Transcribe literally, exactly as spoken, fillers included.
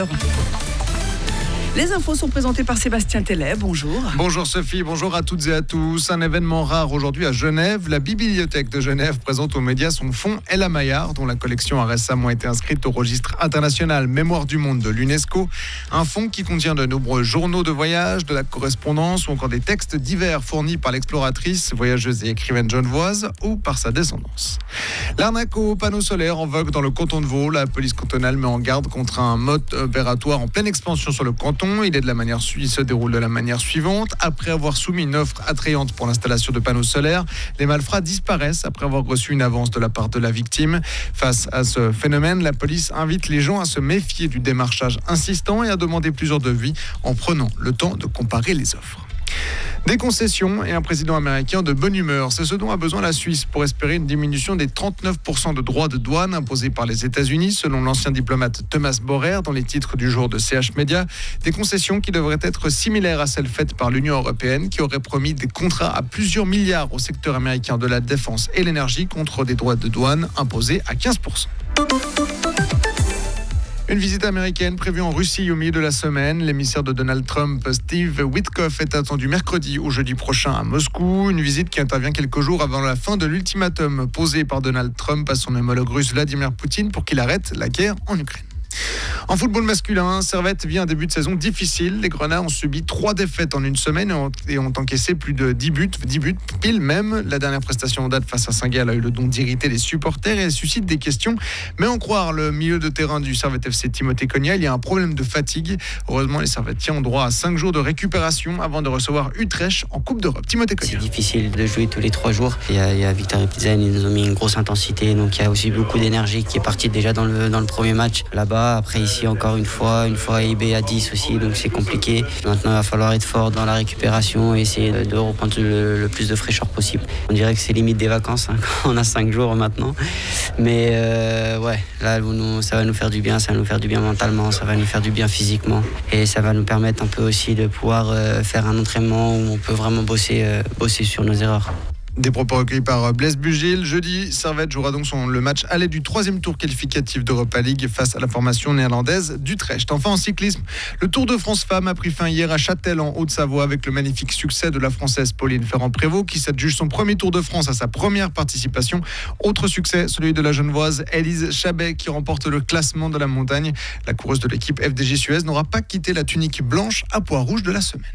Les infos sont présentées par Sébastien Tellet. Bonjour. Bonjour Sophie, bonjour à toutes et à tous. Un événement rare aujourd'hui à Genève. La Bibliothèque de Genève présente aux médias son fonds Ella Maillard, dont la collection a récemment été inscrite au registre international Mémoire du monde de l'UNESCO. Un fonds qui contient de nombreux journaux de voyage, de la correspondance ou encore des textes divers fournis par l'exploratrice, voyageuse et écrivaine genevoise ou par sa descendance. L'arnaque aux panneaux solaires en vogue dans le canton de Vaud. La police cantonale met en garde contre un mode opératoire en pleine expansion sur le canton. Il, est de la manière, il se déroule de la manière suivante. Après avoir soumis une offre attrayante pour l'installation de panneaux solaires, les malfrats disparaissent après avoir reçu une avance de la part de la victime. Face à ce phénomène, la police invite les gens à se méfier du démarchage insistant et à demander plusieurs devis en prenant le temps de comparer les offres. Des concessions et un président américain de bonne humeur, c'est ce dont a besoin la Suisse pour espérer une diminution des trente-neuf pour cent de droits de douane imposés par les États-Unis, selon l'ancien diplomate Thomas Borer dans les titres du jour de C H Media. Des concessions qui devraient être similaires à celles faites par l'Union européenne, qui aurait promis des contrats à plusieurs milliards au secteur américain de la défense et l'énergie contre des droits de douane imposés à quinze pour cent. Une visite américaine prévue en Russie au milieu de la semaine. L'émissaire de Donald Trump, Steve Witkoff, est attendu mercredi ou jeudi prochain à Moscou. Une visite qui intervient quelques jours avant la fin de l'ultimatum posé par Donald Trump à son homologue russe Vladimir Poutine pour qu'il arrête la guerre en Ukraine. En football masculin, Servette vit un début de saison difficile. Les Grenats ont subi trois défaites en une semaine et ont encaissé plus de dix buts, dix buts pile même. La dernière prestation en date face à Saint-Gall a eu le don d'irriter les supporters et elle suscite des questions. Mais en croire le milieu de terrain du Servette F C Timothée Cogna, il y a un problème de fatigue. Heureusement, les Servettiens ont droit à cinq jours de récupération avant de recevoir Utrecht en Coupe d'Europe. Timothée Cogna. C'est difficile de jouer tous les trois jours. Il y a, il y a Victor et Pizen, ils nous ont mis une grosse intensité, donc il y a aussi beaucoup d'énergie qui est partie déjà dans le, dans le premier match là-bas. Après ici encore une fois, une fois I B à dix aussi, donc c'est compliqué. Maintenant il va falloir être fort dans la récupération et essayer de, de reprendre le, le plus de fraîcheur possible. On dirait que c'est limite des vacances, hein, quand on a cinq jours maintenant. Mais euh, ouais, là nous, ça va nous faire du bien, ça va nous faire du bien mentalement, ça va nous faire du bien physiquement. Et ça va nous permettre un peu aussi de pouvoir euh, faire un entraînement où on peut vraiment bosser, euh, bosser sur nos erreurs. Des propos recueillis par Blaise Bugil. Jeudi, Servette jouera donc son, le match aller du troisième tour qualificatif d'Europa League face à la formation néerlandaise d'Utrecht. Enfin, en cyclisme, le Tour de France Femmes a pris fin hier à Châtel en Haute-Savoie avec le magnifique succès de la Française Pauline Ferrand-Prévot qui s'adjuge son premier Tour de France à sa première participation. Autre succès, celui de la Genevoise Élise Chabet qui remporte le classement de la montagne. La coureuse de l'équipe F D J Suez n'aura pas quitté la tunique blanche à pois rouge de la semaine.